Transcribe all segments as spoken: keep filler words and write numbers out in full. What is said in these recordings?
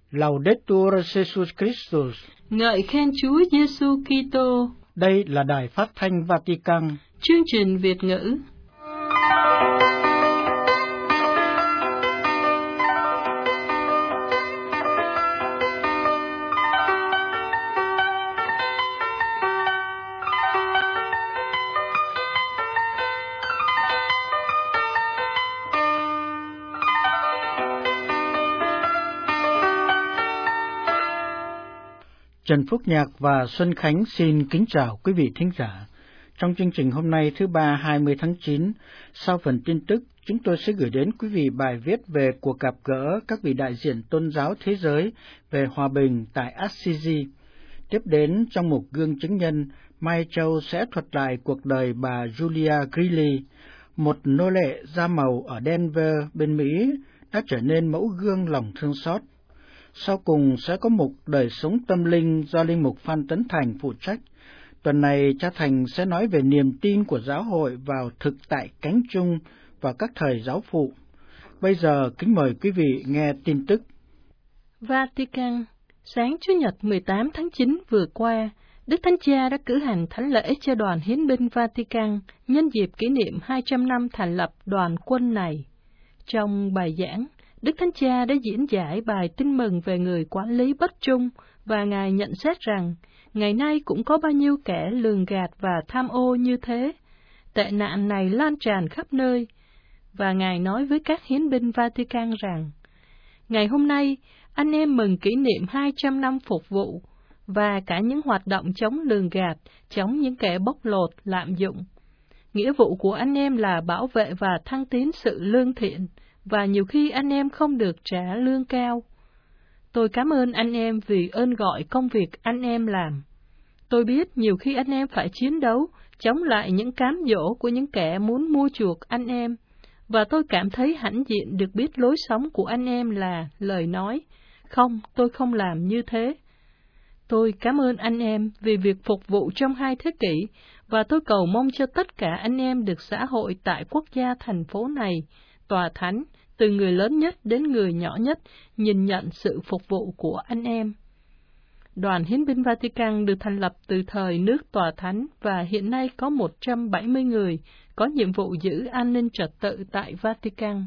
Laudetur Jesus Christus. Ngợi khen Chúa Giêsu Kitô. Đây là Đài Phát thanh Vatican. Chương trình Việt ngữ. Trần Phúc Nhạc và Xuân Khánh xin kính chào quý vị thính giả. Trong chương trình hôm nay thứ ba hai mươi tháng chín, sau phần tin tức, chúng tôi sẽ gửi đến quý vị bài viết về cuộc gặp gỡ các vị đại diện tôn giáo thế giới về hòa bình tại Assisi. Tiếp đến, trong mục gương chứng nhân, Mai Châu sẽ thuật lại cuộc đời bà Julia Greeley, một nô lệ da màu ở Denver bên Mỹ đã trở nên mẫu gương lòng thương xót. Sau cùng sẽ có mục đời sống tâm linh do Linh mục Phan Tấn Thành phụ trách. Tuần này cha Thành sẽ nói về niềm tin của giáo hội vào thực tại cánh chung và các thời giáo phụ. Bây giờ kính mời quý vị nghe tin tức. Vatican, sáng Chủ nhật mười tám tháng chín vừa qua, Đức Thánh Cha đã cử hành thánh lễ cho đoàn hiến binh Vatican nhân dịp kỷ niệm hai trăm năm thành lập đoàn quân này. Trong bài giảng, Đức Thánh Cha đã diễn giải bài tin mừng về người quản lý bất trung, và Ngài nhận xét rằng, ngày nay cũng có bao nhiêu kẻ lường gạt và tham ô như thế. Tệ nạn này lan tràn khắp nơi, và Ngài nói với các hiến binh Vatican rằng, ngày hôm nay, anh em mừng kỷ niệm hai trăm năm phục vụ, và cả những hoạt động chống lường gạt, chống những kẻ bóc lột, lạm dụng. Nghĩa vụ của anh em là bảo vệ và thăng tiến sự lương thiện, và nhiều khi anh em không được trả lương cao. Tôi cảm ơn anh em vì ơn gọi công việc anh em làm. Tôi biết nhiều khi anh em phải chiến đấu, chống lại những cám dỗ của những kẻ muốn mua chuộc anh em, và tôi cảm thấy hãnh diện được biết lối sống của anh em là lời nói, không, tôi không làm như thế. Tôi cảm ơn anh em vì việc phục vụ trong hai thế kỷ, và tôi cầu mong cho tất cả anh em được xã hội tại quốc gia thành phố này, tòa thánh, từ người lớn nhất đến người nhỏ nhất, nhìn nhận sự phục vụ của anh em. Đoàn hiến binh Vatican được thành lập từ thời nước tòa thánh và hiện nay có một trăm bảy mươi người có nhiệm vụ giữ an ninh trật tự tại Vatican.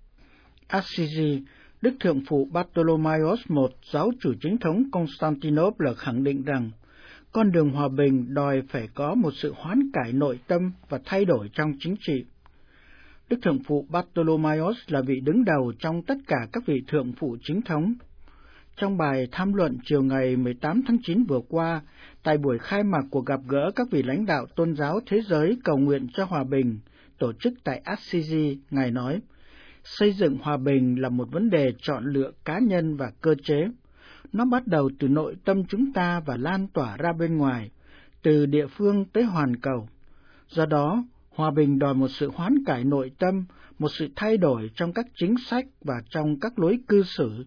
Assisi, Đức Thượng phụ Bartolomaios đệ nhị, giáo chủ chính thống Constantinople khẳng định rằng con đường hòa bình đòi phải có một sự hoán cải nội tâm và thay đổi trong chính trị. Đức Thượng phụ Bartolomaios là vị đứng đầu trong tất cả các vị thượng phụ chính thống. Trong bài tham luận chiều ngày mười tám tháng chín vừa qua, tại buổi khai mạc cuộc gặp gỡ các vị lãnh đạo tôn giáo thế giới cầu nguyện cho hòa bình, tổ chức tại Assisi, Ngài nói, xây dựng hòa bình là một vấn đề chọn lựa cá nhân và cơ chế. Nó bắt đầu từ nội tâm chúng ta và lan tỏa ra bên ngoài, từ địa phương tới hoàn cầu. Do đó, hòa bình đòi một sự hoán cải nội tâm, một sự thay đổi trong các chính sách và trong các lối cư xử.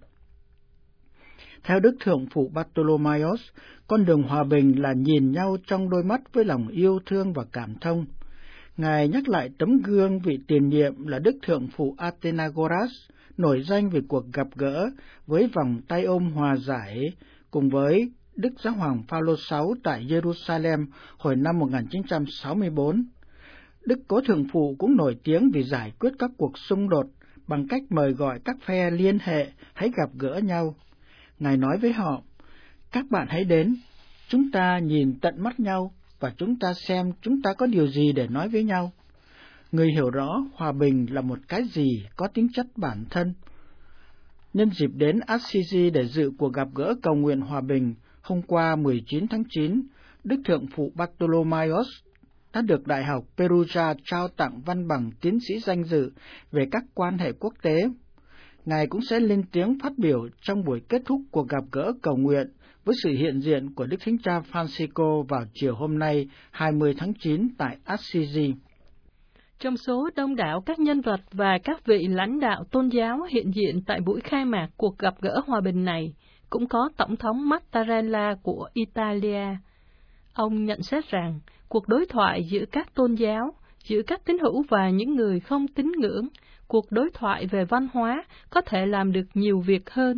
Theo Đức Thượng phụ Bartolomaios, con đường hòa bình là nhìn nhau trong đôi mắt với lòng yêu thương và cảm thông. Ngài nhắc lại tấm gương vị tiền nhiệm là Đức Thượng phụ Athenagoras, nổi danh về cuộc gặp gỡ với vòng tay ôm hòa giải cùng với Đức Giáo hoàng Phaolô đệ sáu tại Jerusalem hồi năm một nghìn chín trăm sáu mươi tư. Đức Cố Thượng phụ cũng nổi tiếng vì giải quyết các cuộc xung đột bằng cách mời gọi các phe liên hệ hãy gặp gỡ nhau. Ngài nói với họ, các bạn hãy đến, chúng ta nhìn tận mắt nhau và chúng ta xem chúng ta có điều gì để nói với nhau. Người hiểu rõ hòa bình là một cái gì có tính chất bản thân. Nhân dịp đến Assisi để dự cuộc gặp gỡ cầu nguyện hòa bình, hôm qua mười chín tháng chín, Đức Thượng phụ Bartolomaios đã được Đại học Perugia trao tặng văn bằng tiến sĩ danh dự về các quan hệ quốc tế. Ngài cũng sẽ lên tiếng phát biểu trong buổi kết thúc cuộc gặp gỡ cầu nguyện với sự hiện diện của Đức Thánh Cha Francisco vào chiều hôm nay hai mươi tháng chín tại Assisi. Trong số đông đảo các nhân vật và các vị lãnh đạo tôn giáo hiện diện tại buổi khai mạc cuộc gặp gỡ hòa bình này, cũng có Tổng thống Mattarella của Italia. Ông nhận xét rằng, cuộc đối thoại giữa các tôn giáo, giữa các tín hữu và những người không tín ngưỡng, cuộc đối thoại về văn hóa có thể làm được nhiều việc hơn.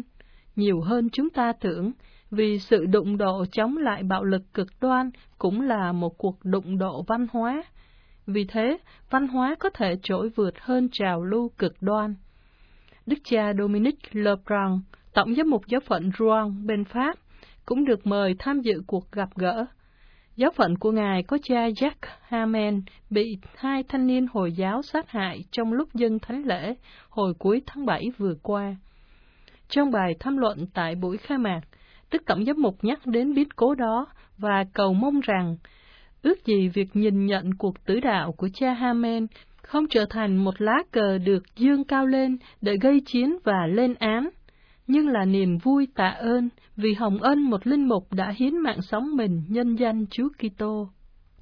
nhiều hơn chúng ta tưởng, vì sự đụng độ chống lại bạo lực cực đoan cũng là một cuộc đụng độ văn hóa. Vì thế, văn hóa có thể trỗi vượt hơn trào lưu cực đoan. Đức cha Dominic Lebrun, tổng giám mục giáo phận Rouen bên Pháp, cũng được mời tham dự cuộc gặp gỡ. Giáo phận của ngài có cha Jacques Hamen bị hai thanh niên Hồi giáo sát hại trong lúc dâng thánh lễ hồi cuối tháng bảy vừa qua. Trong bài tham luận tại buổi khai mạc, Đức Tổng giám mục nhắc đến biến cố đó và cầu mong rằng ước gì việc nhìn nhận cuộc tử đạo của cha Hamen không trở thành một lá cờ được dương cao lên để gây chiến và lên án, nhưng là niềm vui tạ ơn vì hồng ân một linh mục đã hiến mạng sống mình nhân danh Chúa Kitô.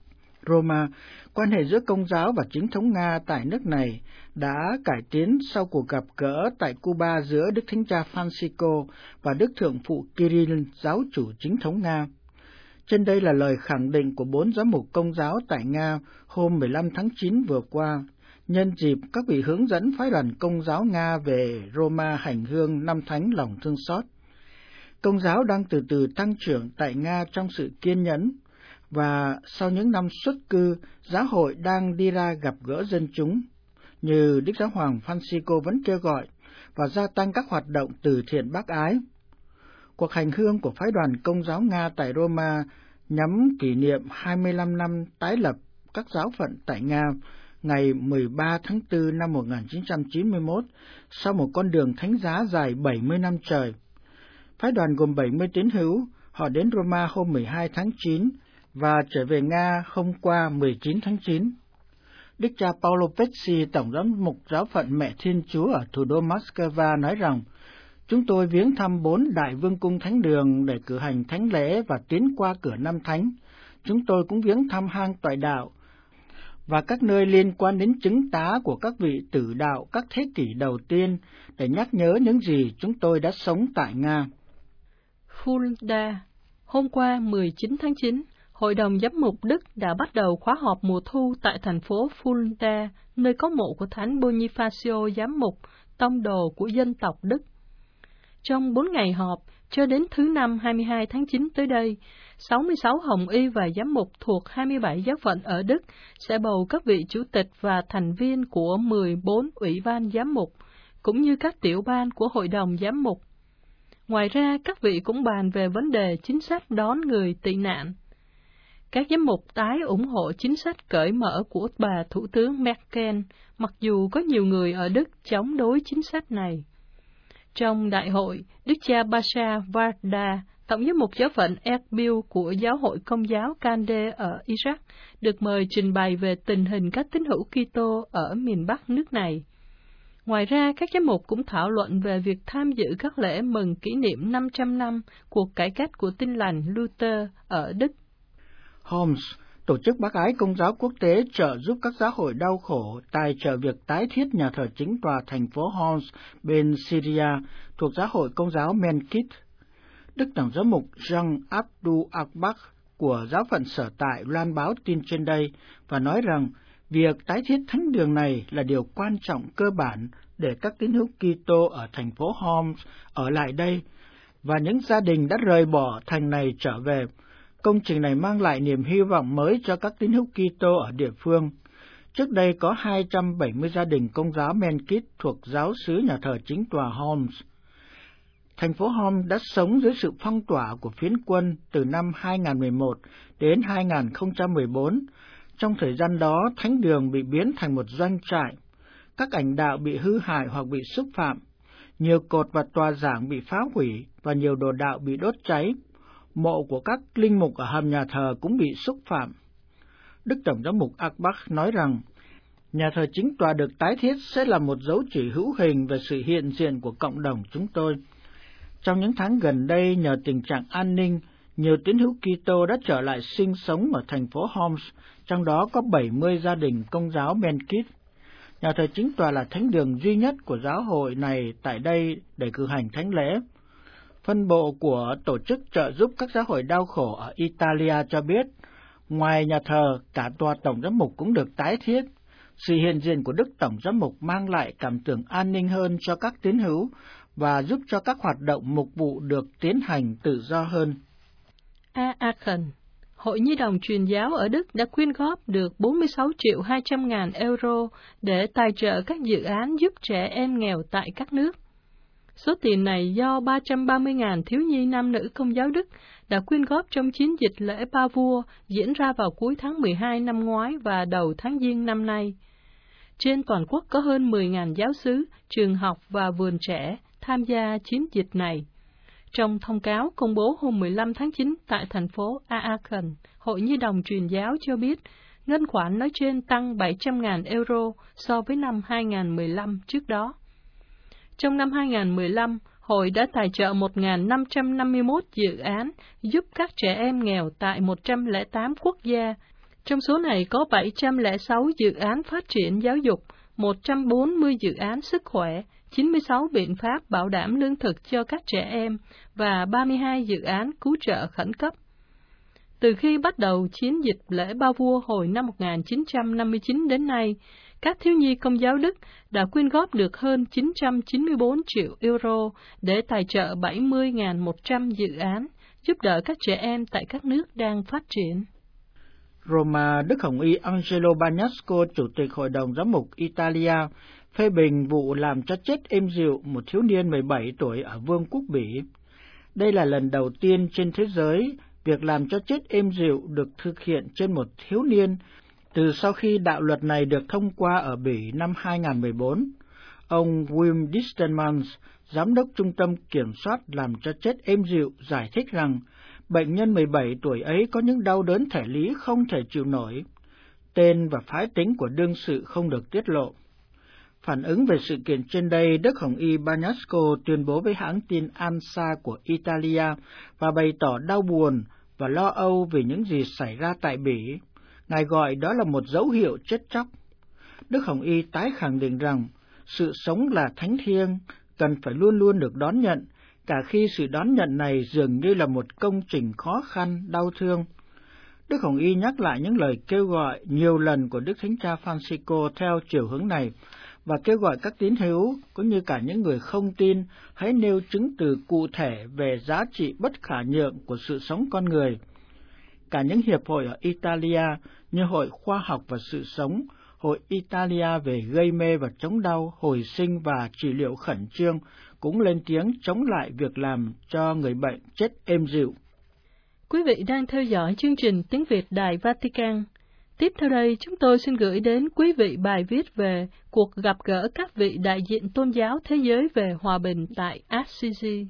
Roma, quan hệ giữa Công giáo và chính thống Nga tại nước này đã cải tiến sau cuộc gặp gỡ tại Cuba giữa Đức Thánh Cha Francisco và Đức Thượng phụ Kirill, giáo chủ chính thống Nga. Trên đây là lời khẳng định của bốn giám mục Công giáo tại Nga hôm mười lăm tháng chín vừa qua, nhân dịp các vị hướng dẫn phái đoàn Công giáo Nga về Roma hành hương năm thánh lòng thương xót. Công giáo đang từ từ tăng trưởng tại Nga trong sự kiên nhẫn, và sau những năm xuất cư, giáo hội đang đi ra gặp gỡ dân chúng, như Đức Giáo hoàng Francisco vẫn kêu gọi, và gia tăng các hoạt động từ thiện bác ái. Cuộc hành hương của phái đoàn Công giáo Nga tại Roma nhằm kỷ niệm hai mươi lăm năm tái lập các giáo phận tại Nga ngày mười ba tháng tư năm một nghìn chín trăm chín mươi mốt, sau một con đường thánh giá dài bảy mươi năm trời. Phái đoàn gồm bảy mươi tín hữu, họ đến Roma hôm mười hai tháng chín và trở về Nga hôm qua mười chín tháng chín. Đức cha Paolo Pesci, Tổng giám mục giáo phận Mẹ Thiên Chúa ở thủ đô Moscow nói rằng, chúng tôi viếng thăm bốn đại vương cung thánh đường để cử hành thánh lễ và tiến qua cửa năm thánh. Chúng tôi cũng viếng thăm hang toại đạo và các nơi liên quan đến chứng tá của các vị tử đạo các thế kỷ đầu tiên để nhắc nhớ những gì chúng tôi đã sống tại Nga. Fulda, hôm qua mười chín tháng chín, Hội đồng Giám mục Đức đã bắt đầu khóa họp mùa thu tại thành phố Fulda, nơi có mộ của Thánh Bonifacio Giám mục, tông đồ của dân tộc Đức. Trong bốn ngày họp, cho đến thứ năm hai mươi hai tháng chín tới đây, sáu mươi sáu hồng y và giám mục thuộc hai mươi bảy giáo phận ở Đức sẽ bầu các vị chủ tịch và thành viên của mười bốn ủy ban giám mục, cũng như các tiểu ban của Hội đồng Giám mục. Ngoài ra, các vị cũng bàn về vấn đề chính sách đón người tị nạn. Các giám mục tái ủng hộ chính sách cởi mở của bà Thủ tướng Merkel, mặc dù có nhiều người ở Đức chống đối chính sách này. Trong đại hội, Đức cha Basha Varda, Tổng giám mục giáo phận Erbil của Giáo hội Công giáo Kande ở Iraq, được mời trình bày về tình hình các tín hữu Kitô ở miền Bắc nước này. Ngoài ra, các giám mục cũng thảo luận về việc tham dự các lễ mừng kỷ niệm năm trăm năm cuộc cải cách của Tin lành Luther ở Đức. Homs, tổ chức bác ái Công giáo quốc tế trợ giúp các giáo hội đau khổ, tài trợ việc tái thiết nhà thờ chính tòa thành phố Homs bên Syria thuộc giáo hội Công giáo Menkit. Đức Tổng giám mục Jean Abdul Akbar của giáo phận sở tại loan báo tin trên đây và nói rằng việc tái thiết thánh đường này là điều quan trọng cơ bản để các tín hữu Kitô ở thành phố Homs ở lại đây, và những gia đình đã rời bỏ thành này trở về. Công trình này mang lại niềm hy vọng mới cho các tín hữu Kitô ở địa phương. Trước đây có hai trăm bảy mươi gia đình Công giáo Menkit thuộc giáo xứ nhà thờ chính tòa Homs. Thành phố Homs đã sống dưới sự phong tỏa của phiến quân từ năm hai nghìn không trăm mười một đến hai nghìn không trăm mười bốn. Trong thời gian đó, thánh đường bị biến thành một doanh trại. Các ảnh đạo bị hư hại hoặc bị xúc phạm. Nhiều cột và tòa giảng bị phá hủy và nhiều đồ đạo bị đốt cháy. Mộ của các linh mục ở hầm nhà thờ cũng bị xúc phạm. Đức Tổng giám mục Akbar nói rằng, nhà thờ chính tòa được tái thiết sẽ là một dấu chỉ hữu hình về sự hiện diện của cộng đồng chúng tôi. Trong những tháng gần đây, nhờ tình trạng an ninh, nhiều tín hữu Kitô đã trở lại sinh sống ở thành phố Homs, trong đó có bảy mươi gia đình Công giáo Menkit. Nhà thờ chính tòa là thánh đường duy nhất của giáo hội này tại đây để cử hành thánh lễ. Phân bộ của tổ chức trợ giúp các giáo hội đau khổ ở Italia cho biết, ngoài nhà thờ, cả tòa tổng giám mục cũng được tái thiết. Sự hiện diện của Đức Tổng giám mục mang lại cảm tưởng an ninh hơn cho các tín hữu và giúp cho các hoạt động mục vụ được tiến hành tự do hơn. A. Aachen, Hội Nhi đồng truyền giáo ở Đức đã quyên góp được bốn mươi sáu triệu hai trăm ngàn euro để tài trợ các dự án giúp trẻ em nghèo tại các nước. Số tiền này do ba trăm ba mươi ngàn thiếu nhi nam nữ Công giáo Đức đã quyên góp trong chiến dịch lễ Ba Vua diễn ra vào cuối tháng mười hai năm ngoái và đầu tháng Giêng năm nay. Trên toàn quốc có hơn mười nghìn giáo xứ, trường học và vườn trẻ tham gia chiến dịch này. Trong thông cáo công bố hôm mười lăm tháng chín tại thành phố Aachen, Hội Nhi đồng truyền giáo cho biết ngân khoản nói trên tăng bảy trăm ngàn euro so với năm hai nghìn không trăm mười lăm trước đó. Trong năm hai nghìn không trăm mười lăm, Hội đã tài trợ một nghìn năm trăm năm mươi mốt dự án giúp các trẻ em nghèo tại một trăm lẻ tám quốc gia. Trong số này có bảy trăm lẻ sáu dự án phát triển giáo dục, một trăm bốn mươi dự án sức khỏe, chín mươi sáu biện pháp bảo đảm lương thực cho các trẻ em và ba mươi hai dự án cứu trợ khẩn cấp. Từ khi bắt đầu chiến dịch lễ Ba Vua hồi năm một nghìn chín trăm năm mươi chín đến nay, các thiếu nhi Công giáo Đức đã quyên góp được hơn chín trăm chín mươi tư triệu euro để tài trợ bảy mươi nghìn một trăm dự án, giúp đỡ các trẻ em tại các nước đang phát triển. Roma, Đức Hồng y Angelo Bagnasco, Chủ tịch Hội đồng Giám mục Italia, phê bình vụ làm cho chết êm dịu một thiếu niên mười bảy tuổi ở Vương quốc Bỉ. Đây là lần đầu tiên trên thế giới việc làm cho chết êm dịu được thực hiện trên một thiếu niên từ sau khi đạo luật này được thông qua ở Bỉ năm hai nghìn không trăm mười bốn. Ông Wim Distelmans, Giám đốc Trung tâm Kiểm soát làm cho chết êm dịu, giải thích rằng bệnh nhân mười bảy tuổi ấy có những đau đớn thể lý không thể chịu nổi. Tên và phái tính của đương sự không được tiết lộ. Phản ứng về sự kiện trên đây, Đức Hồng y Bagnasco tuyên bố với hãng tin ANSA của Italia và bày tỏ đau buồn và lo âu vì những gì xảy ra tại Bỉ. Ngài gọi đó là một dấu hiệu chết chóc. Đức Hồng y tái khẳng định rằng sự sống là thánh thiêng, cần phải luôn luôn được đón nhận, cả khi sự đón nhận này dường như là một công trình khó khăn, đau thương. Đức Hồng y nhắc lại những lời kêu gọi nhiều lần của Đức Thánh Cha Francisco theo chiều hướng này, và kêu gọi các tín hữu, cũng như cả những người không tin, hãy nêu chứng từ cụ thể về giá trị bất khả nhượng của sự sống con người. Cả những hiệp hội ở Italia như Hội Khoa học và Sự sống, Hội Italia về gây mê và chống đau, hồi sinh và trị liệu khẩn trương cũng lên tiếng chống lại việc làm cho người bệnh chết êm dịu. Quý vị đang theo dõi chương trình Tiếng Việt Đài Vatican. Tiếp theo đây, chúng tôi xin gửi đến quý vị bài viết về cuộc gặp gỡ các vị đại diện tôn giáo thế giới về hòa bình tại Assisi.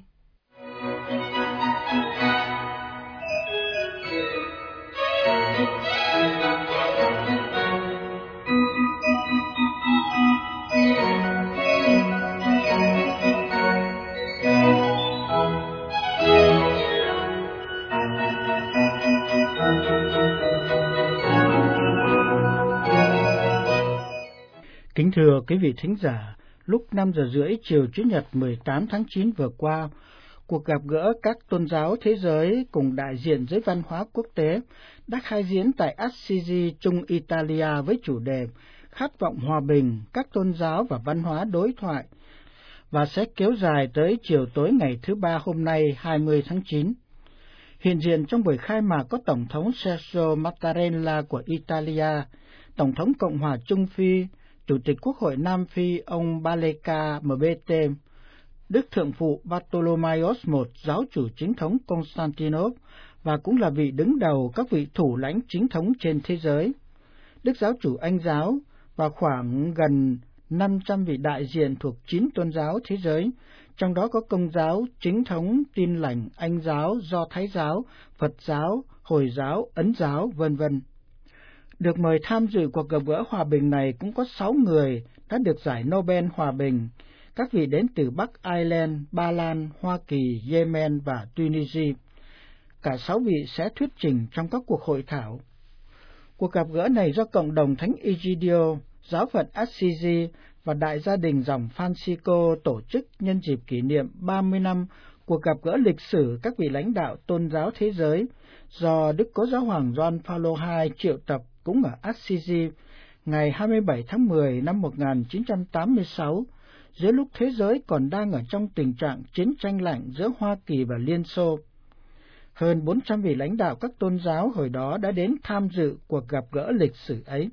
Kính thưa quý vị thính giả, lúc năm giờ rưỡi chiều Chủ nhật mười tám tháng chín vừa qua, cuộc gặp gỡ các tôn giáo thế giới cùng đại diện giới văn hóa quốc tế đã khai diễn tại Assisi, Trung Italia với chủ đề Khát vọng hòa bình, các tôn giáo và văn hóa đối thoại, và sẽ kéo dài tới chiều tối ngày thứ Ba hôm nay hai mươi tháng chín. Hiện diện trong buổi khai mạc có Tổng thống Sergio Mattarella của Italia, Tổng thống Cộng hòa Trung Phi, Chủ tịch Quốc hội Nam Phi ông Baleka M B T, Đức Thượng phụ Bartolomaios đệ nhị, giáo chủ chính thống Constantinople, và cũng là vị đứng đầu các vị thủ lãnh chính thống trên thế giới, Đức giáo chủ Anh giáo và khoảng gần năm trăm vị đại diện thuộc chín tôn giáo thế giới, trong đó có Công giáo, Chính thống, Tin lành, Anh giáo, Do Thái giáo, Phật giáo, Hồi giáo, Ấn giáo, vân vân. Được mời tham dự cuộc gặp gỡ hòa bình này cũng có sáu người đã được giải Nobel Hòa bình, các vị đến từ Bắc Ireland, Ba Lan, Hoa Kỳ, Yemen và Tunisia. Cả sáu vị sẽ thuyết trình trong các cuộc hội thảo. Cuộc gặp gỡ này do Cộng đồng Thánh Egidio, Giáo phận Assisi và Đại gia đình dòng Francisco tổ chức nhân dịp kỷ niệm ba mươi năm cuộc gặp gỡ lịch sử các vị lãnh đạo tôn giáo thế giới do Đức Cố Giáo hoàng Gioan Phaolô đệ nhị triệu tập cũng ở Assisi ngày hai mươi bảy tháng mười năm một nghìn chín trăm tám mươi sáu, giữa lúc thế giới còn đang ở trong tình trạng chiến tranh lạnh giữa Hoa Kỳ và Liên Xô. Hơn bốn trăm vị lãnh đạo các tôn giáo hồi đó đã đến tham dự cuộc gặp gỡ lịch sử ấy.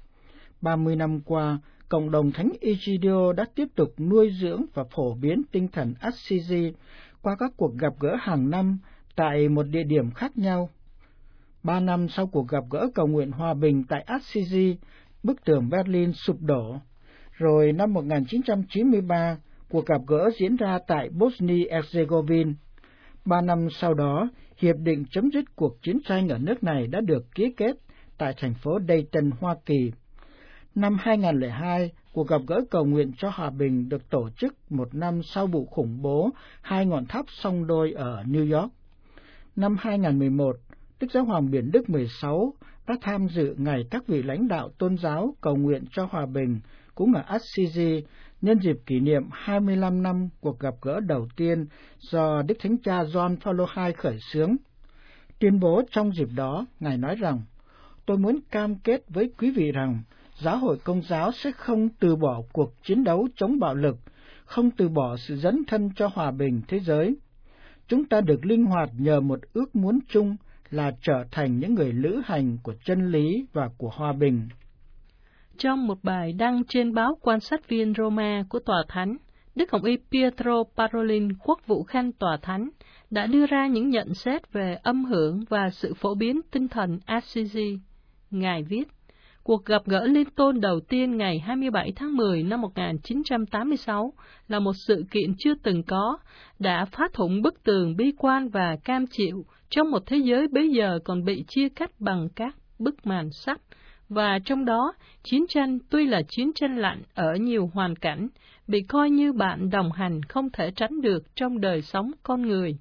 ba mươi năm qua, cộng đồng Thánh Egidio đã tiếp tục nuôi dưỡng và phổ biến tinh thần Assisi qua các cuộc gặp gỡ hàng năm tại một địa điểm khác nhau. Ba năm sau cuộc gặp gỡ cầu nguyện hòa bình tại Assisi, bức tường Berlin sụp đổ. Rồi năm một nghìn chín trăm chín mươi ba, cuộc gặp gỡ diễn ra tại Bosnia-Herzegovina. Ba năm sau đó, hiệp định chấm dứt cuộc chiến tranh ở nước này đã được ký kết tại thành phố Dayton, Hoa Kỳ. Năm hai nghìn không trăm lẻ hai, cuộc gặp gỡ cầu nguyện cho hòa bình được tổ chức một năm sau vụ khủng bố hai ngọn tháp song đôi ở New York. Năm hai nghìn không trăm mười một, Đức Giáo hoàng Biển Đức mười sáu đã tham dự ngày các vị lãnh đạo tôn giáo cầu nguyện cho hòa bình cũng ở Assisi nhân dịp kỷ niệm hai mươi lăm năm cuộc gặp gỡ đầu tiên do Đức Thánh Cha Gioan Phaolô đệ nhị khởi xướng. Tuyên bố trong dịp đó, Ngài nói rằng, tôi muốn cam kết với quý vị rằng Giáo hội Công giáo sẽ không từ bỏ cuộc chiến đấu chống bạo lực, không từ bỏ sự dấn thân cho hòa bình thế giới. Chúng ta được linh hoạt nhờ một ước muốn chung là trở thành những người lữ hành của chân lý và của hòa bình. Trong một bài đăng trên báo Quan sát viên Roma của Tòa Thánh, Đức Hồng y Pietro Parolin, quốc vụ khanh Tòa Thánh, đã đưa ra những nhận xét về âm hưởng và sự phổ biến tinh thần Assisi. Ngài viết, cuộc gặp gỡ liên tôn đầu tiên ngày hai mươi bảy tháng mười năm một nghìn chín trăm tám mươi sáu là một sự kiện chưa từng có, đã phá thủng bức tường bi quan và cam chịu trong một thế giới bấy giờ còn bị chia cắt bằng các bức màn sắt, và trong đó, chiến tranh tuy là chiến tranh lạnh ở nhiều hoàn cảnh, bị coi như bạn đồng hành không thể tránh được trong đời sống con người.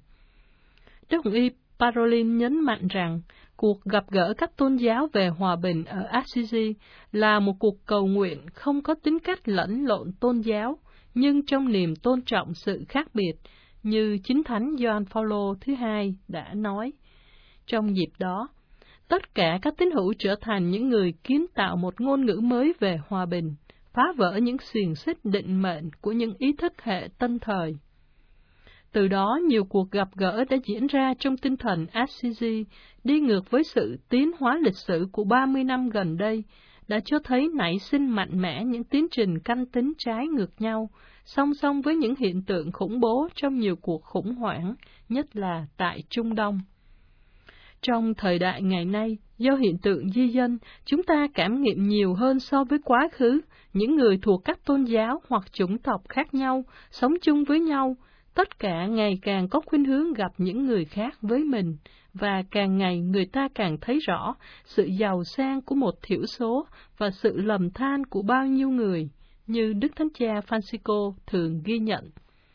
Đức Hồng y Parolin nhấn mạnh rằng, cuộc gặp gỡ các tôn giáo về hòa bình ở Assisi là một cuộc cầu nguyện không có tính cách lẫn lộn tôn giáo, nhưng trong niềm tôn trọng sự khác biệt, như chính Thánh Gioan Phaolô thứ hai đã nói. Trong dịp đó, tất cả các tín hữu trở thành những người kiến tạo một ngôn ngữ mới về hòa bình, phá vỡ những xiềng xích định mệnh của những ý thức hệ tân thời. Từ đó, nhiều cuộc gặp gỡ đã diễn ra trong tinh thần Assisi, đi ngược với sự tiến hóa lịch sử của ba mươi năm gần đây, đã cho thấy nảy sinh mạnh mẽ những tiến trình canh tính trái ngược nhau, song song với những hiện tượng khủng bố trong nhiều cuộc khủng hoảng, nhất là tại Trung Đông. Trong thời đại ngày nay, do hiện tượng di dân, chúng ta cảm nghiệm nhiều hơn so với quá khứ, những người thuộc các tôn giáo hoặc chủng tộc khác nhau, sống chung với nhau, tất cả ngày càng có khuynh hướng gặp những người khác với mình, và càng ngày người ta càng thấy rõ sự giàu sang của một thiểu số và sự lầm than của bao nhiêu người, như Đức Thánh Cha Francisco thường ghi nhận.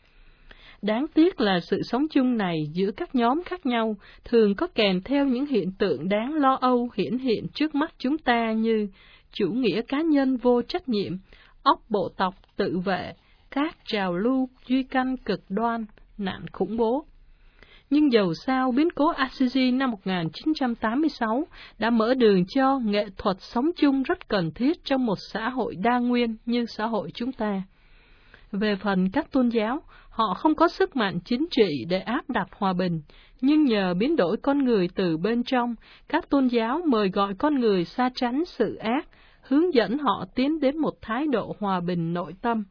Đáng tiếc là sự sống chung này giữa các nhóm khác nhau thường có kèm theo những hiện tượng đáng lo âu hiển hiện trước mắt chúng ta như chủ nghĩa cá nhân vô trách nhiệm, óc bộ tộc tự vệ, các trào lưu duy căn cực đoan, nạn khủng bố. Nhưng dầu sao, biến cố Assisi năm một nghìn chín trăm tám mươi sáu đã mở đường cho nghệ thuật sống chung rất cần thiết trong một xã hội đa nguyên như xã hội chúng ta. Về phần các tôn giáo, họ không có sức mạnh chính trị để áp đặt hòa bình, nhưng nhờ biến đổi con người từ bên trong, các tôn giáo mời gọi con người xa tránh sự ác, hướng dẫn họ tiến đến một thái độ hòa bình nội tâm.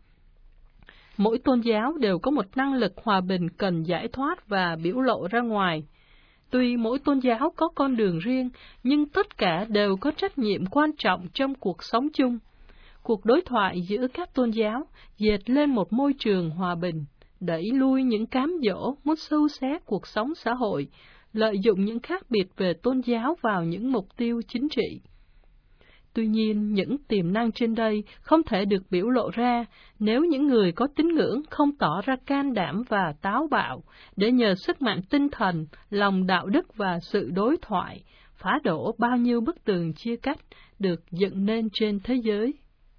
Mỗi tôn giáo đều có một năng lực hòa bình cần giải thoát và biểu lộ ra ngoài. Tuy mỗi tôn giáo có con đường riêng, nhưng tất cả đều có trách nhiệm quan trọng trong cuộc sống chung. Cuộc đối thoại giữa các tôn giáo dệt lên một môi trường hòa bình, đẩy lui những cám dỗ muốn xâu xé cuộc sống xã hội, lợi dụng những khác biệt về tôn giáo vào những mục tiêu chính trị. Tuy nhiên, những tiềm năng trên đây không thể được biểu lộ ra nếu những người có tín ngưỡng không tỏ ra can đảm và táo bạo để nhờ sức mạnh tinh thần, lòng đạo đức và sự đối thoại, phá đổ bao nhiêu bức tường chia cách được dựng nên trên thế giới.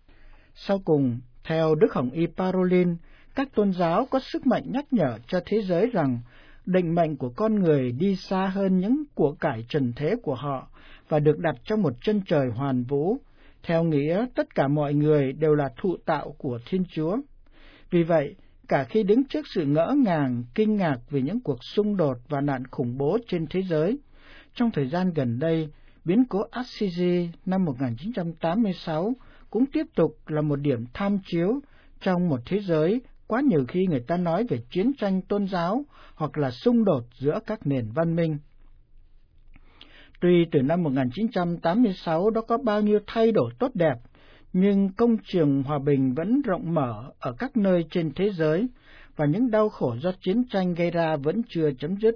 Sau cùng, theo Đức Hồng y Parolin, các tôn giáo có sức mạnh nhắc nhở cho thế giới rằng định mệnh của con người đi xa hơn những của cải trần thế của họ và được đặt trong một chân trời hoàn vũ, theo nghĩa tất cả mọi người đều là thụ tạo của Thiên Chúa. Vì vậy, cả khi đứng trước sự ngỡ ngàng, kinh ngạc về những cuộc xung đột và nạn khủng bố trên thế giới, trong thời gian gần đây, biến cố Assisi năm một nghìn chín trăm tám mươi sáu cũng tiếp tục là một điểm tham chiếu trong một thế giới quá nhiều khi người ta nói về chiến tranh tôn giáo hoặc là xung đột giữa các nền văn minh. Tuy từ năm một nghìn chín trăm tám mươi sáu đó có bao nhiêu thay đổi tốt đẹp, nhưng công trường hòa bình vẫn rộng mở ở các nơi trên thế giới, và những đau khổ do chiến tranh gây ra vẫn chưa chấm dứt.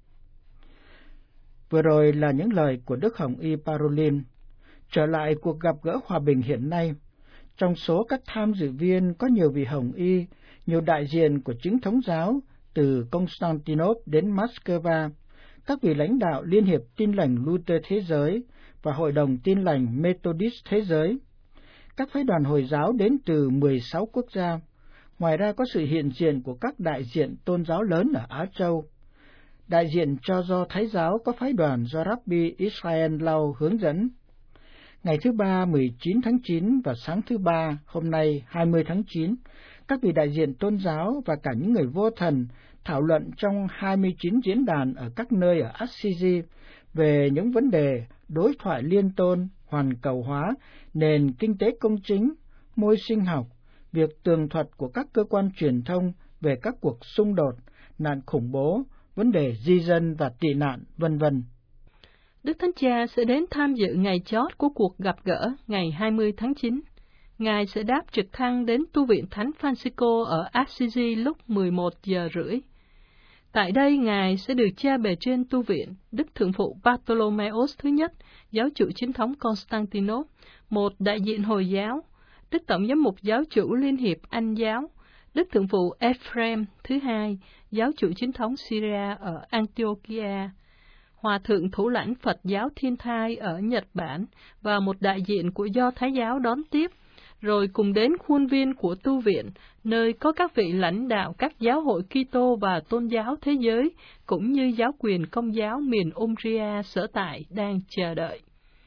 Vừa rồi là những lời của Đức Hồng Y Parolin. Trở lại cuộc gặp gỡ hòa bình hiện nay, trong số các tham dự viên có nhiều vị Hồng Y, nhiều đại diện của chính thống giáo từ Constantinople đến Moscow, các vị lãnh đạo Liên hiệp Tin lành Luther Thế giới và Hội đồng Tin lành Methodist Thế giới, các phái đoàn Hồi giáo đến từ mười sáu quốc gia. Ngoài ra có sự hiện diện của các đại diện tôn giáo lớn ở Á Châu. Đại diện cho Do Thái giáo có phái đoàn do Rabbi Israel Lau hướng dẫn. Ngày thứ Ba mười chín tháng chín và sáng thứ Ba hôm nay hai mươi tháng chín, các vị đại diện tôn giáo và cả những người vô thần thảo luận trong hai mươi chín diễn đàn ở các nơi ở Assisi về những vấn đề đối thoại liên tôn, hoàn cầu hóa, nền kinh tế công chính, môi sinh học, việc tường thuật của các cơ quan truyền thông về các cuộc xung đột, nạn khủng bố, vấn đề di dân và tị nạn, vân vân. Đức Thánh Cha sẽ đến tham dự ngày chót của cuộc gặp gỡ ngày hai mươi tháng chín. Ngài sẽ đáp trực thăng đến tu viện Thánh Francisco ở Assisi lúc mười một giờ rưỡi. Tại đây, Ngài sẽ được cha bề trên tu viện, Đức Thượng phụ Bartholomeos thứ nhất, giáo chủ chính thống Constantinople, một đại diện Hồi giáo, Đức Tổng giám mục giáo chủ Liên hiệp Anh giáo, Đức Thượng phụ Ephraim thứ hai, giáo chủ chính thống Syria ở Antiochia, Hòa thượng thủ lãnh Phật giáo Thiên Thai ở Nhật Bản và một đại diện của Do Thái giáo đón tiếp, rồi cùng đến khuôn viên của tu viện, nơi có các vị lãnh đạo các giáo hội Kitô và tôn giáo thế giới, cũng như giáo quyền Công giáo miền Umbria sở tại đang chờ đợi.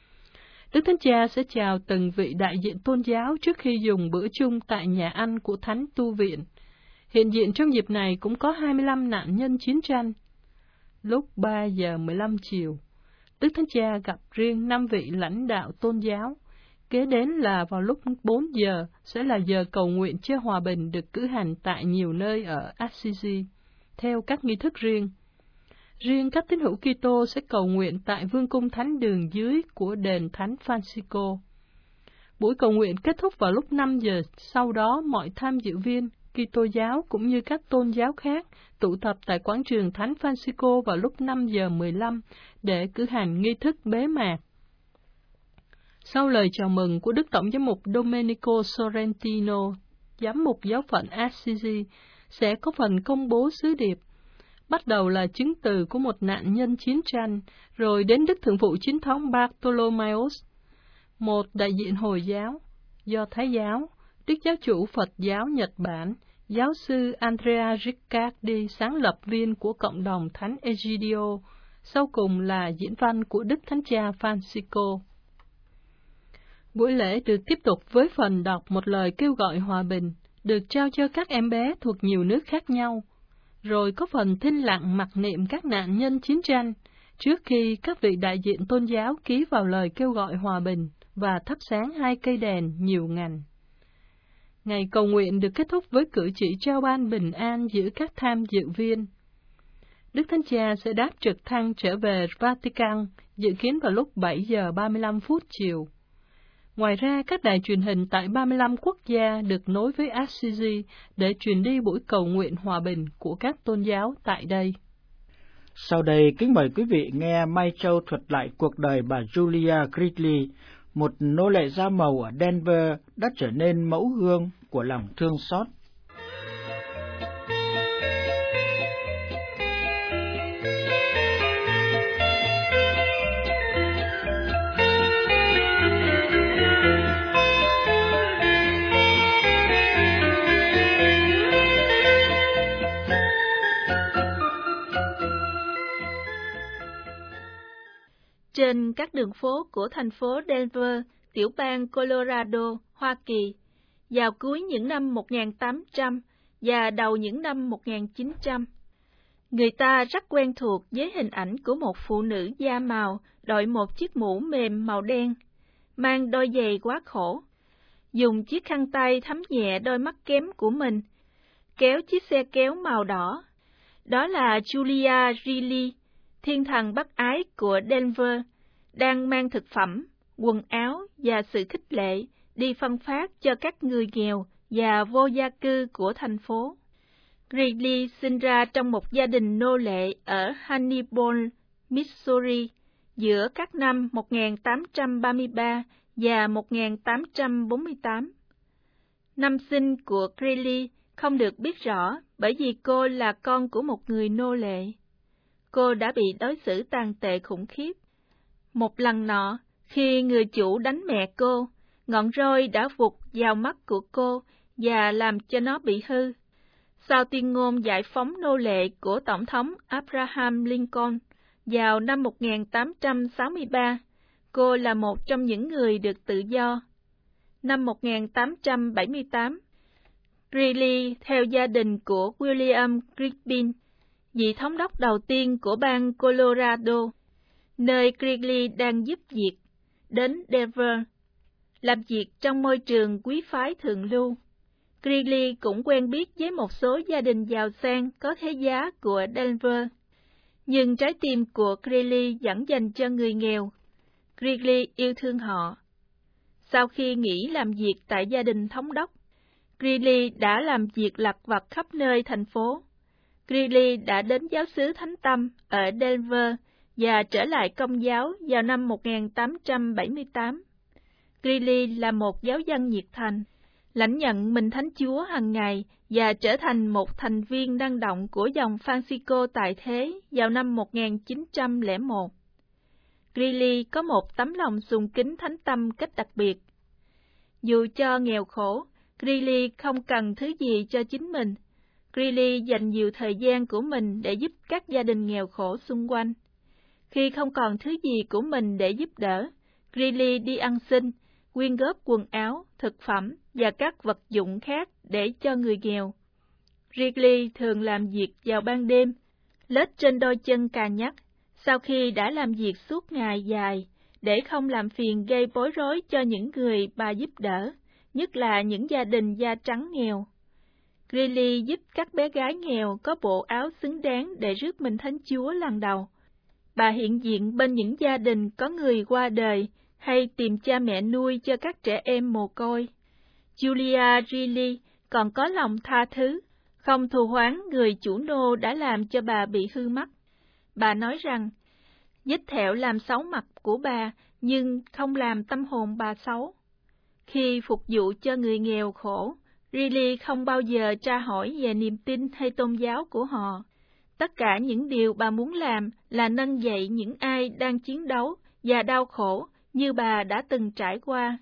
Đức Thánh Cha sẽ chào từng vị đại diện tôn giáo trước khi dùng bữa chung tại nhà ăn của Thánh tu viện. Hiện diện trong dịp này cũng có hai mươi lăm nạn nhân chiến tranh. Lúc ba giờ mười lăm chiều, Đức Thánh Cha gặp riêng năm vị lãnh đạo tôn giáo. Kế đến là vào lúc bốn giờ sẽ là giờ cầu nguyện cho hòa bình được cử hành tại nhiều nơi ở Assisi, theo các nghi thức riêng. Riêng các tín hữu Kitô sẽ cầu nguyện tại vương cung thánh đường dưới của đền Thánh Francisco. Buổi cầu nguyện kết thúc vào lúc năm giờ, sau đó mọi tham dự viên Kitô giáo cũng như các tôn giáo khác tụ tập tại quảng trường Thánh Francisco vào lúc năm giờ mười lăm để cử hành nghi thức bế mạc. Sau lời chào mừng của Đức Tổng giám mục Domenico Sorrentino, giám mục giáo phận Assisi, sẽ có phần công bố sứ điệp. Bắt đầu là chứng từ của một nạn nhân chiến tranh, rồi đến Đức Thượng phụ chính thống Bartholomeos, một đại diện Hồi giáo, Do Thái giáo, Đức giáo chủ Phật giáo Nhật Bản, giáo sư Andrea Riccardi, sáng lập viên của cộng đồng Thánh Egidio, sau cùng là diễn văn của Đức Thánh Cha Francisco. Buổi lễ được tiếp tục với phần đọc một lời kêu gọi hòa bình, được trao cho các em bé thuộc nhiều nước khác nhau, rồi có phần thinh lặng mặc niệm các nạn nhân chiến tranh, trước khi các vị đại diện tôn giáo ký vào lời kêu gọi hòa bình và thắp sáng hai cây đèn nhiều ngành. Ngày cầu nguyện được kết thúc với cử chỉ trao ban bình an giữa các tham dự viên. Đức Thánh Cha sẽ đáp trực thăng trở về Vatican, dự kiến vào lúc bảy giờ ba mươi lăm phút chiều. Ngoài ra, các đài truyền hình tại ba mươi lăm quốc gia được nối với Assisi để truyền đi buổi cầu nguyện hòa bình của các tôn giáo tại đây. Sau đây, kính mời quý vị nghe Mai Châu thuật lại cuộc đời bà Julia Gridley, một nô lệ da màu ở Denver đã trở nên mẫu gương của lòng thương xót. Trên các đường phố của thành phố Denver, tiểu bang Colorado, Hoa Kỳ, vào cuối những năm một nghìn tám trăm, và đầu những năm một nghìn chín trăm. Người ta rất quen thuộc với hình ảnh của một phụ nữ da màu đội một chiếc mũ mềm màu đen, mang đôi giày quá khổ, dùng chiếc khăn tay thấm nhẹ đôi mắt kém của mình, kéo chiếc xe kéo màu đỏ. Đó là Julia Greeley, thiên thần bác ái của Denver, đang mang thực phẩm, quần áo và sự khích lệ đi phân phát cho các người nghèo và vô gia cư của thành phố. Greeley sinh ra trong một gia đình nô lệ ở Hannibal, Missouri, giữa các năm một nghìn tám trăm ba mươi ba và một nghìn tám trăm bốn mươi tám. Năm sinh của Greeley không được biết rõ bởi vì cô là con của một người nô lệ. Cô đã bị đối xử tàn tệ khủng khiếp. Một lần nọ, khi người chủ đánh mẹ cô, ngọn roi đã vụt vào mắt của cô và làm cho nó bị hư. Sau tuyên ngôn giải phóng nô lệ của Tổng thống Abraham Lincoln vào năm một nghìn tám trăm sáu mươi ba, cô là một trong những người được tự do. Năm một nghìn tám trăm bảy mươi tám, Greeley theo gia đình của William Crispin, vị thống đốc đầu tiên của bang Colorado, nơi Greeley đang giúp việc, đến Denver, làm việc trong môi trường quý phái thượng lưu. Greeley cũng quen biết với một số gia đình giàu sang có thế giá của Denver, nhưng trái tim của Greeley vẫn dành cho người nghèo. Greeley yêu thương họ. Sau khi nghỉ làm việc tại gia đình thống đốc, Greeley đã làm việc lặt vặt khắp nơi thành phố. Greeley đã đến giáo xứ Thánh Tâm ở Denver và trở lại Công giáo vào năm một nghìn tám trăm bảy mươi tám. Greeley là một giáo dân nhiệt thành, lãnh nhận mình Thánh Chúa hàng ngày và trở thành một thành viên năng động của dòng Francisco tại thế vào năm một nghìn chín trăm lẻ một. Greeley có một tấm lòng sùng kính Thánh Tâm cách đặc biệt. Dù cho nghèo khổ, Greeley không cần thứ gì cho chính mình. Greeley dành nhiều thời gian của mình để giúp các gia đình nghèo khổ xung quanh. Khi không còn thứ gì của mình để giúp đỡ, Greeley đi ăn xin, quyên góp quần áo, thực phẩm và các vật dụng khác để cho người nghèo. Greeley thường làm việc vào ban đêm, lết trên đôi chân cà nhắc, sau khi đã làm việc suốt ngày dài, để không làm phiền gây bối rối cho những người bà giúp đỡ, nhất là những gia đình da trắng nghèo. Greeley giúp các bé gái nghèo có bộ áo xứng đáng để rước mình Thánh Chúa lần đầu. Bà hiện diện bên những gia đình có người qua đời hay tìm cha mẹ nuôi cho các trẻ em mồ côi. Julia Greeley còn có lòng tha thứ, không thù oán người chủ nô đã làm cho bà bị hư mắt. Bà nói rằng, vết thẹo làm xấu mặt của bà, nhưng không làm tâm hồn bà xấu. Khi phục vụ cho người nghèo khổ, Greeley không bao giờ tra hỏi về niềm tin hay tôn giáo của họ. Tất cả những điều bà muốn làm là nâng dậy những ai đang chiến đấu và đau khổ như bà đã từng trải qua.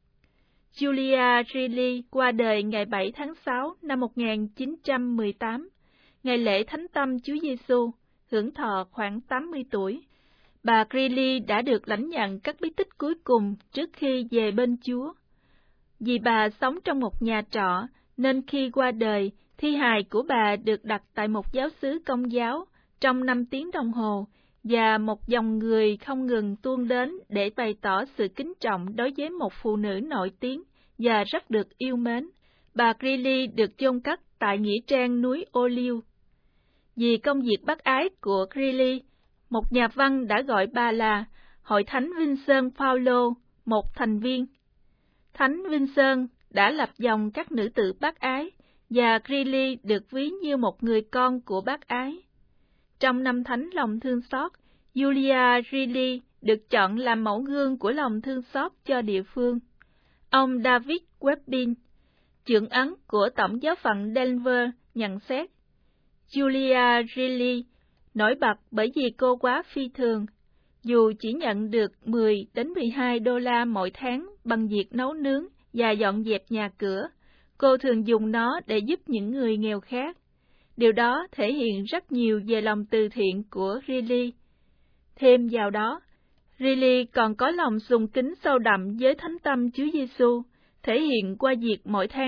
Julia Greeley qua đời ngày bảy tháng sáu năm một nghìn chín trăm mười tám, ngày lễ Thánh Tâm Chúa Giêsu, hưởng thọ khoảng tám mươi tuổi. Bà Greeley đã được lãnh nhận các bí tích cuối cùng trước khi về bên Chúa. Vì bà sống trong một nhà trọ, nên khi qua đời, thi hài của bà được đặt tại một giáo xứ Công giáo trong năm tiếng đồng hồ, và một dòng người không ngừng tuôn đến để bày tỏ sự kính trọng đối với một phụ nữ nổi tiếng và rất được yêu mến. Bà Greeley được chôn cất tại nghĩa trang núi Ô Liu. Vì công việc bác ái của Greeley, một nhà văn đã gọi bà là Hội Thánh Vincent Paulo, một thành viên. Thánh Vincent đã lập dòng các nữ tử bác ái, và Greeley được ví như một người con của bác ái. Trong năm thánh lòng thương xót, Julia Greeley được chọn làm mẫu gương của lòng thương xót cho địa phương. Ông David Webin, trưởng ấn của Tổng giáo phận Denver, nhận xét, Julia Greeley nổi bật bởi vì cô quá phi thường. Dù chỉ nhận được mười đến mười hai đô la mỗi tháng bằng việc nấu nướng và dọn dẹp nhà cửa, cô thường dùng nó để giúp những người nghèo khác. Điều đó thể hiện rất nhiều về lòng từ thiện của Greeley. Thêm vào đó, Greeley còn có lòng sùng kính sâu đậm với Thánh Tâm Chúa Giêsu, thể hiện qua việc mỗi tháng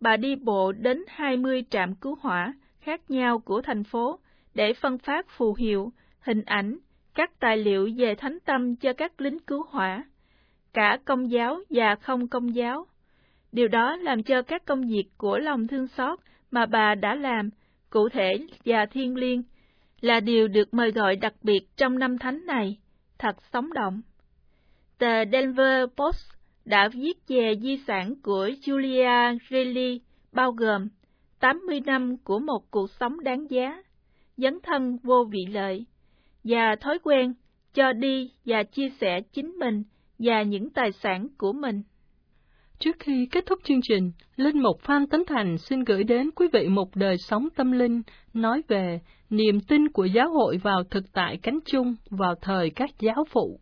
bà đi bộ đến hai mươi trạm cứu hỏa khác nhau của thành phố để phân phát phù hiệu, hình ảnh, các tài liệu về thánh tâm cho các lính cứu hỏa, cả công giáo và không công giáo. Điều đó làm cho các công việc của lòng thương xót mà bà đã làm, cụ thể và thiêng liêng, là điều được mời gọi đặc biệt trong năm thánh này, thật sống động. Tờ Denver Post đã viết về di sản của Julia Greeley, bao gồm tám mươi năm của một cuộc sống đáng giá, dấn thân vô vị lợi, và thói quen cho đi và chia sẻ chính mình và những tài sản của mình. Trước khi kết thúc chương trình, Linh mục Phan Tấn Thành xin gửi đến quý vị một đời sống tâm linh nói về niềm tin của giáo hội vào thực tại cánh chung vào thời các giáo phụ.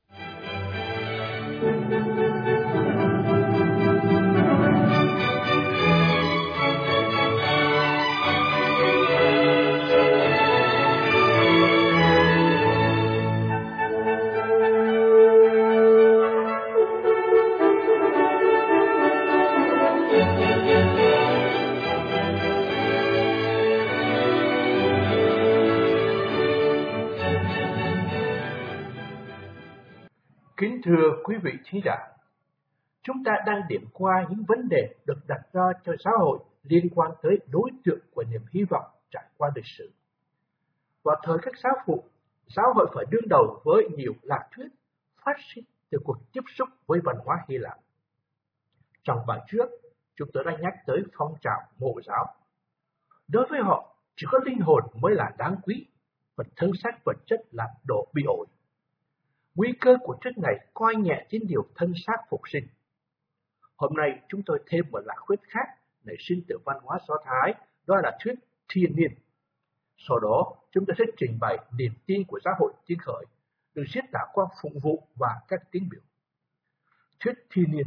Kính thưa quý vị thính giả, chúng ta đang điểm qua những vấn đề được đặt ra cho giáo hội liên quan tới đối tượng của niềm hy vọng trải qua lịch sử. Vào thời các giáo phụ, giáo hội phải đương đầu với nhiều lạc thuyết phát sinh từ cuộc tiếp xúc với văn hóa Hy Lạp. Trong bài trước, chúng tôi đã nhắc tới phong trào mộ giáo. Đối với họ, chỉ có linh hồn mới là đáng quý, phần thân xác vật chất là đồ bị ổi. Nguy cơ của thuyết này coi nhẹ đến điều thân xác phục sinh. Hôm nay chúng tôi thêm một lạc thuyết khác nảy sinh từ văn hóa Do Thái, đó là thuyết thiên niên. Sau đó, chúng tôi sẽ trình bày niềm tin của giáo hội Tiến Khởi, được diễn tả qua phụng vụ và các tín biểu. Thuyết thiên niên.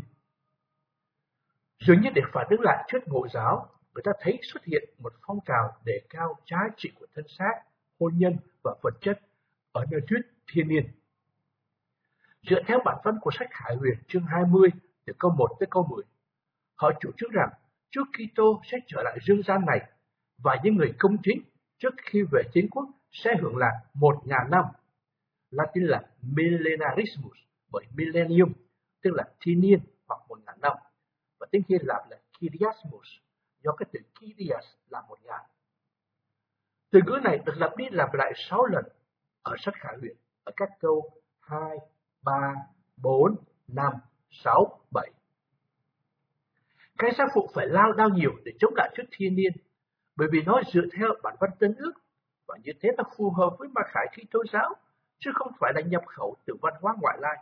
Dường như để phản ứng lại thuyết Ngộ giáo, người ta thấy xuất hiện một phong trào đề cao giá trị của thân xác, hôn nhân và vật chất ở nơi thuyết thiên niên. Dựa theo bản văn của sách Khải Huyền chương hai mươi từ câu một tới câu mười, họ chủ trương rằng Chúa Kitô sẽ trở lại dương gian này và những người công chính trước khi về Thiên Quốc sẽ hưởng lạc một ngàn năm. Latin là millenarismus, bởi millennium, tức là thiên niên hoặc một ngàn năm, và tiếng Hy Lạp là kyriasmus, do cái từ kyrias là một ngàn. Từ ngữ này được lặp đi lặp lại sáu lần ở sách Khải Huyền, ở các câu hai, ba, bốn, năm, sáu, bảy. Cái giáo phụ phải lao đao nhiều để chống lại thuyết thiên niên, bởi vì nó dựa theo bản văn Tân Ước, và như thế nó phù hợp với mặc khải Kitô giáo, chứ không phải là nhập khẩu từ văn hóa ngoại lai.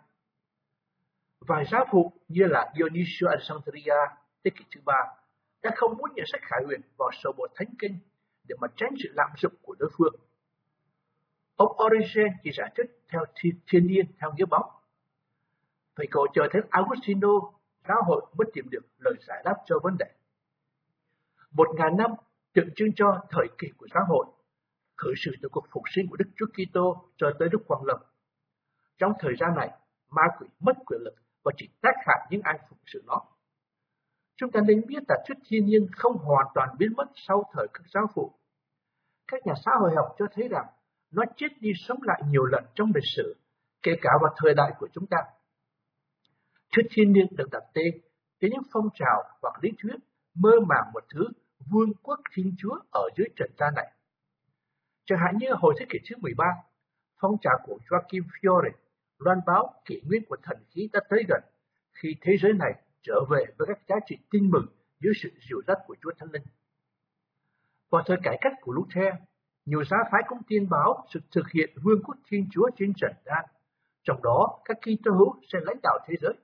Vài giáo phụ như là Dionisio Alexandria, thế kỷ thứ ba, đã không muốn nhận sách Khải Huyền vào sổ bộ thánh kinh để mà tránh sự lạm dụng của đối phương. Ông Origen chỉ giải thích theo thiên, thiên niên theo nghĩa bóng. Phải cầu chờ đến Augustino, giáo hội mới tìm được lời giải đáp cho vấn đề. Một ngàn năm tượng trưng cho thời kỳ của giáo hội, khởi sự từ cuộc phục sinh của Đức Chúa Kitô cho tới Đức Quang Lâm. Trong thời gian này, ma quỷ mất quyền lực và chỉ tác hại những ai phục sự nó. Chúng ta nên biết là thuyết thiên niên không hoàn toàn biến mất sau thời các giáo phụ. Các nhà xã hội học cho thấy rằng nó chết đi sống lại nhiều lần trong lịch sử, kể cả vào thời đại của chúng ta. Thuyết thiên niên được đặt tên đến những phong trào hoặc lý thuyết mơ màng một thứ vương quốc Thiên Chúa ở dưới trần gian này. Chẳng hạn như hồi thế kỷ thứ mười ba, phong trào của Joachim Fiore loan báo kỷ nguyên của thần khí đã tới gần khi thế giới này trở về với các giá trị tin mừng dưới sự dìu dắt của Chúa Thánh Linh. Vào thời cải cách của Luther, nhiều giáo phái cũng tiên báo sự thực hiện vương quốc Thiên Chúa trên trần gian, trong đó các Kitô hữu sẽ lãnh đạo thế giới.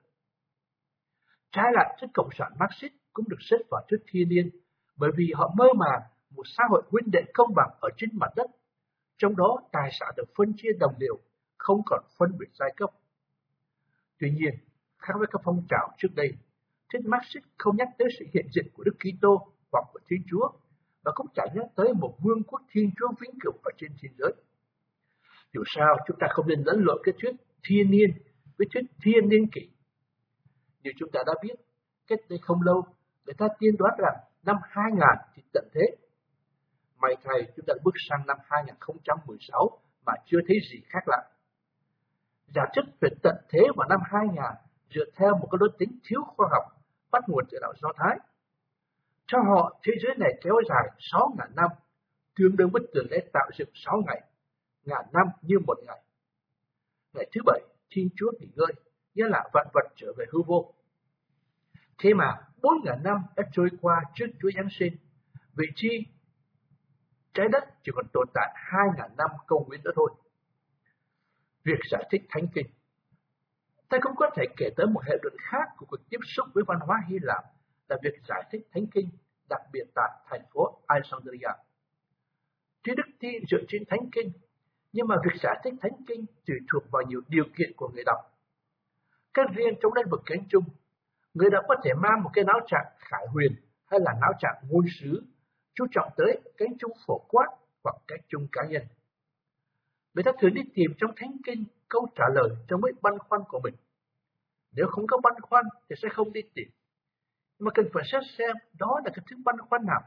Trái lại, thuyết cộng sản Marxist cũng được xếp vào thuyết thiên niên, bởi vì họ mơ màng một xã hội huynh đệ công bằng ở trên mặt đất, trong đó tài sản được phân chia đồng đều, không còn phân biệt giai cấp. Tuy nhiên, khác với các phong trào trước đây, thuyết Marxist không nhắc tới sự hiện diện của Đức Kitô hoặc của Thiên Chúa, và cũng chẳng nhắc tới một vương quốc Thiên Chúa vĩnh cửu ở trên thế giới. Dù sao, chúng ta không nên lẫn lộn cái thuyết thiên niên với thuyết thiên niên kỷ. Như chúng ta đã biết, cách đây không lâu, Người ta tiên đoán rằng năm hai nghìn thì tận thế. May thay chúng ta bước sang năm hai không một sáu mà chưa thấy gì khác lạ. Giả thuyết về tận thế vào năm hai nghìn dựa theo một cái lối tính thiếu khoa học bắt nguồn từ đạo Do Thái. Cho họ, thế giới này kéo dài sáu nghìn năm, tương đương với tuần lễ tạo dựng sáu ngày, ngàn năm như một ngày. Ngày thứ bảy, Thiên Chúa nghỉ ngơi, nghĩa là vạn vật trở về hư vô. Thế mà bốn nghìn năm đã trôi qua trước Chúa Giáng sinh, vì chi trái đất chỉ còn tồn tại hai nghìn năm công nguyên nữa thôi. Việc giải thích Thánh Kinh. Ta cũng có thể kể tới một hệ luận khác của cuộc tiếp xúc với văn hóa Hy Lạp là việc giải thích Thánh Kinh, đặc biệt tại thành phố Alexandria. Tuy đức tin dựa trên Thánh Kinh, nhưng mà việc giải thích Thánh Kinh tùy thuộc vào nhiều điều kiện của người đọc. Các riêng trong lĩnh vực kiến trúc, người đọc có thể mang một cái não trạng khải huyền hay là não trạng ngôn sứ, chú trọng tới kiến trúc phổ quát hoặc kiến trúc cá nhân. Người ta thường đi tìm trong Thánh Kinh câu trả lời cho mấy băn khoăn của mình. Nếu không có băn khoăn thì sẽ không đi tìm. Mà cần phải xét xem đó là cái thứ băn khoăn nào.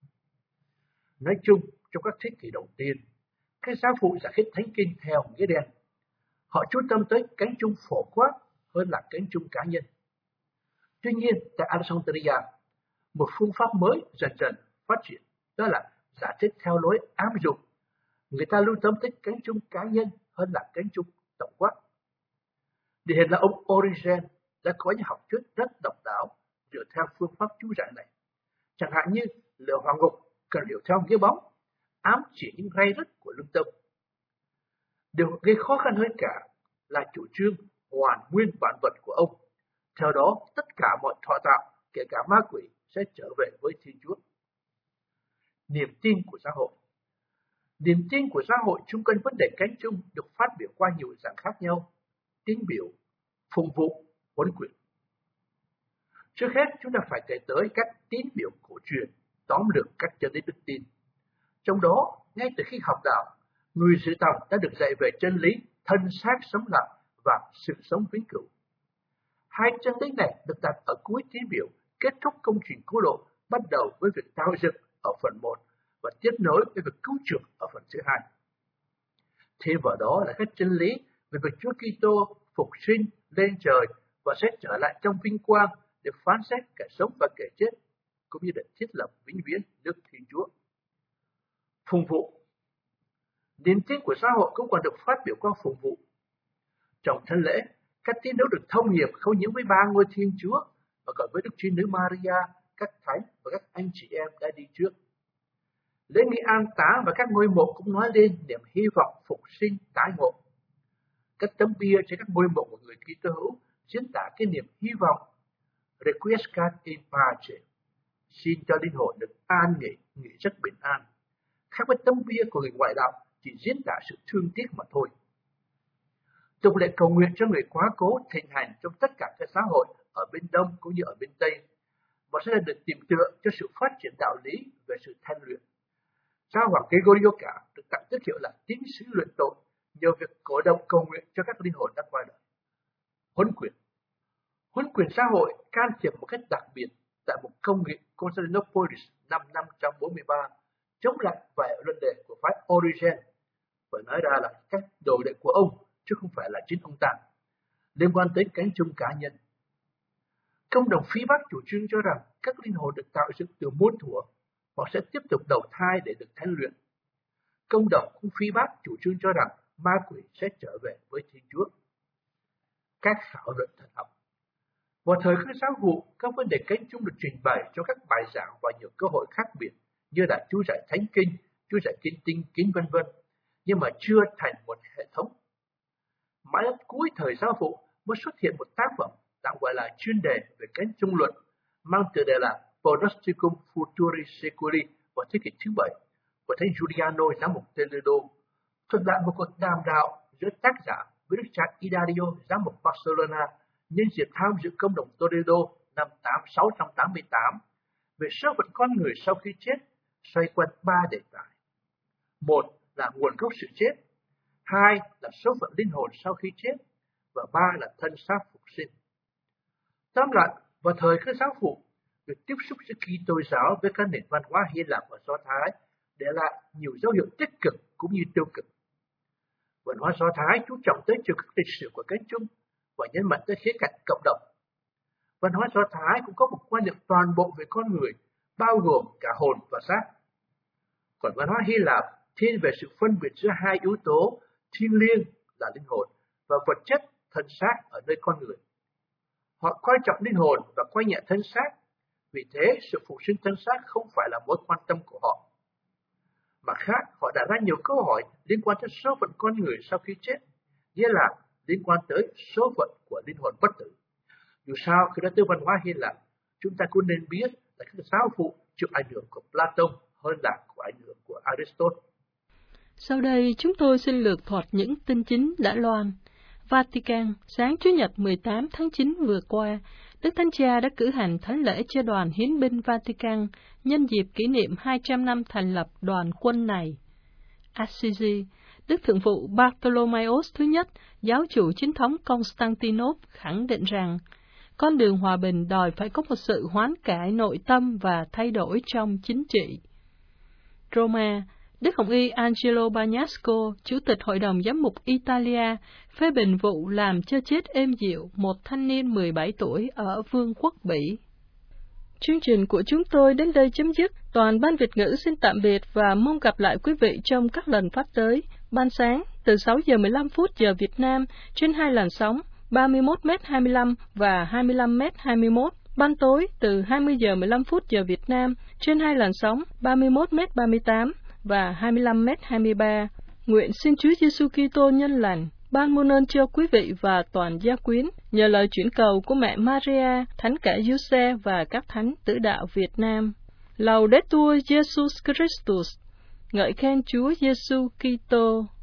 Nói chung, trong các thế kỷ đầu tiên, các giáo phụ giải thích Thánh Kinh theo nghĩa đen. Họ chú tâm tới cánh chung phổ quát hơn là cánh chung cá nhân. Tuy nhiên, tại Alexandria, một phương pháp mới dần dần phát triển, đó là giải thích theo lối ám dụng. Người ta lưu tâm tới cánh chung cá nhân hơn là cánh chung tổng quát. Điển hình là ông Origen đã có những học thuyết rất độc đáo dựa theo phương pháp chú giải này. Chẳng hạn như lửa hỏa ngục cần hiểu theo nghĩa bóng, ám chỉ những ray rứt của lương tâm. Điều gây khó khăn hơn cả là chủ trương hoàn nguyên vạn vật của ông. Theo đó, tất cả mọi thọ tạo, kể cả ma quỷ, sẽ trở về với Thiên Chúa. Niềm tin của xã hội. Niềm tin của xã hội chung quanh vấn đề cánh chung được phát biểu qua nhiều dạng khác nhau: tín biểu, phụng vụ, huấn quyền. Trước hết, chúng ta phải kể tới các tín biểu cổ truyền, tóm lược các chân lý đức tin. Trong đó, ngay từ khi học đạo, người dự tòng đã được dạy về chân lý thân xác sống lại và sự sống vĩnh cửu. Hai chân lý này được đặt ở cuối tín biểu, kết thúc công trình cứu độ, bắt đầu với việc tạo dựng ở phần một và tiếp nối với việc cứu chuộc ở phần thứ hai. Thêm vào đó là các chân lý về việc Chúa Kitô phục sinh lên trời và sẽ trở lại trong vinh quang để phán xét kẻ sống và kẻ chết, cũng như để thiết lập vĩnh viễn nước Thiên Chúa. Phụng vụ. Niềm tin của xã hội cũng còn được phát biểu qua phụng vụ. Trong thánh lễ, các tín hữu được thông hiệp không những với ba ngôi Thiên Chúa mà còn với Đức Trinh Nữ Maria, các thánh và các anh chị em đã đi trước. Lễ nghi an táng và các ngôi mộ cũng nói lên niềm hy vọng phục sinh tái ngộ. Các tấm bia trên các ngôi mộ của người Kitô hữu diễn tả cái niềm hy vọng Requiescat in pace, xin cho linh hồn được an nghỉ, nghỉ rất bình an. Khác với tấm bia của người ngoại đạo chỉ diễn tả sự thương tiếc mà thôi. Tục lệ cầu nguyện cho người quá cố thịnh hành trong tất cả các xã hội ở bên Đông cũng như ở bên Tây, và sẽ là được tìm tựa cho sự phát triển đạo lý về sự thanh luyện. Giáo hoàng Gregorio cả được tặng tước hiệu là tín sứ luyện tội nhờ việc cổ động cầu nguyện cho các linh hồn đã qua đời. Huấn quyền. Huấn quyền xã hội can thiệp một cách đặc biệt tại một công nghị Constantinopolis năm năm trăm bốn mươi ba, chống lại vài luận đề của phái Origen, và nói ra là các đồ đệ của ông chứ không phải là chính ông ta, liên quan tới cánh chung cá nhân. Công đồng Phi Bắc chủ trương cho rằng các linh hồn được tạo dựng từ muôn thuở hoặc sẽ tiếp tục đầu thai để được thánh luyện. Công đồng cũng Phi Bắc chủ trương cho rằng ma quỷ sẽ trở về với Thiên Chúa. Các khảo luận thần học. Vào thời các giáo vụ, các vấn đề cánh chung được trình bày trong các bài giảng và nhiều cơ hội khác biệt như là chú giải Thánh Kinh, chú giải Kinh Tinh, Kinh vân vân, nhưng mà chưa thành một hệ thống. Mãi đến cuối thời giáo vụ mới xuất hiện một tác phẩm tạm gọi là chuyên đề về cánh chung luận, mang tựa đề là Prognosticum Futuri Seculi vào thế kỷ thứ bảy của thánh Giuliano giám mục Toledo, thuật lại một cuộc đàm đạo giữa tác giả với đức cha Idario giám mục Barcelona nhân dịp tham dự công đồng Toledo năm sáu trăm tám mươi tám về số phận con người sau khi chết, xoay quanh ba đề tài. Một là nguồn gốc sự chết, hai là số phận linh hồn sau khi chết, và ba là thân xác phục sinh. Tóm lại, vào thời các giáo phụ, Việc tiếp xúc giữa Kitô giáo với các nền văn hóa Hy Lạp và Do Thái để lại nhiều dấu hiệu tích cực cũng như tiêu cực. Văn hóa Do Thái chú trọng tới chiều lịch sử của cái chung và nhấn mạnh tới khía cạnh cộng đồng. Văn hóa Do Thái cũng có một quan niệm toàn bộ về con người, bao gồm cả hồn và xác. Còn văn hóa Hy Lạp thiên về sự phân biệt giữa hai yếu tố thiêng liêng là linh hồn và vật chất thân xác ở nơi con người. Họ coi trọng linh hồn và coi nhẹ thân xác, vì thế sự phục sinh thân xác không phải là mối quan tâm của họ. Mặt khác, họ đặt ra nhiều câu hỏi liên quan tới số phận con người sau khi chết, nghĩa là liên quan tới số phận của linh hồn bất tử. Dù sao, khi nói tới văn hóa Hy Lạp, chúng ta cũng nên biết là các giáo phụ chịu ảnh hưởng của Plato hơn là của ảnh hưởng của Aristotle. Sau đây, chúng tôi xin lược thuật những tin chính đã loan. Vatican, sáng Chủ nhật mười tám tháng chín vừa qua, Đức Thánh Cha đã cử hành thánh lễ cho đoàn hiến binh Vatican nhân dịp kỷ niệm hai trăm năm thành lập đoàn quân này. Assisi, Đức Thượng phụ Bartholomeus thứ nhất, giáo chủ chính thống Constantinople khẳng định rằng con đường hòa bình đòi phải có một sự hoán cải nội tâm và thay đổi trong chính trị. Roma, Đức Hồng y Angelo Bagnasco, Chủ tịch Hội đồng Giám mục Italia, phê bình vụ làm cho chết êm dịu một thanh niên mười bảy tuổi ở Vương quốc Bỉ. Chương trình của chúng tôi đến đây chấm dứt. Toàn ban Việt ngữ xin tạm biệt và mong gặp lại quý vị trong các lần phát tới. Ban sáng từ sáu giờ mười lăm phút giờ Việt Nam trên hai làn sóng ba mươi mốt mét hai mươi lăm và hai mươi lăm mét hai mươi mốt. Ban tối từ hai mươi giờ mười lăm phút giờ Việt Nam trên hai làn sóng ba mươi mốt mét ba mươi tám và hai mươi lăm mét hai mươi ba. Nguyện xin Chúa Giêsu Kitô nhân lành ban muôn ơn cho quý vị và toàn gia quyến, nhờ lời chuyển cầu của mẹ Maria, Thánh cả Giuse và các thánh tử đạo Việt Nam. Laudetur Jesus Christus, ngợi khen Chúa Giêsu Kitô.